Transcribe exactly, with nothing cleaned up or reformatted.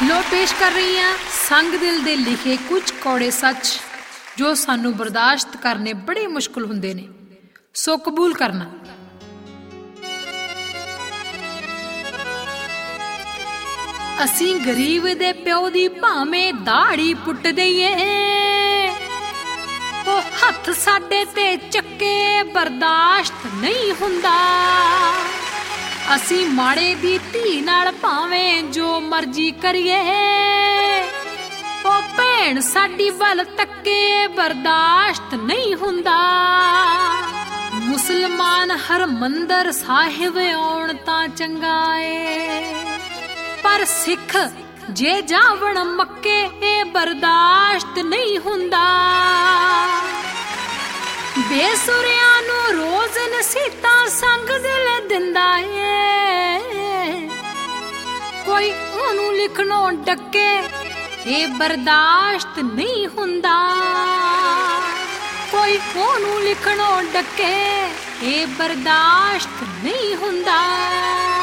लो पेश कर रही हैं संग दिल दे लिखे कुछ कौड़े सच जो सानू बर्दाश्त करने बड़े मुश्किल हुंदे ने, सो कबूल करना। असी गरीब दे प्यो दी भावें दाड़ी पुट दईए, ओ हथ साडे ते चक्के बर्दाश्त नहीं हुंदा। असी माड़े दी धी नाल भावें जो मर्जी करिए, ओ भैण साडी वल तक्के बर्दाश्त नहीं हुंदा। मुसलमान हर मंदर साहिब आउण तां चंगा ए, पर सिख जे जावण मक्के ए बर्दाश्त नहीं हुंदा। बेसुरियां नू रोज नसीता संग दिल दिंदा ए, कोई ओनू लिखणों डके ए बर्दाश्त नहीं हुंदा। कोई ओनू लिखणों डके ए बर्दाश्त नहीं हुंदा।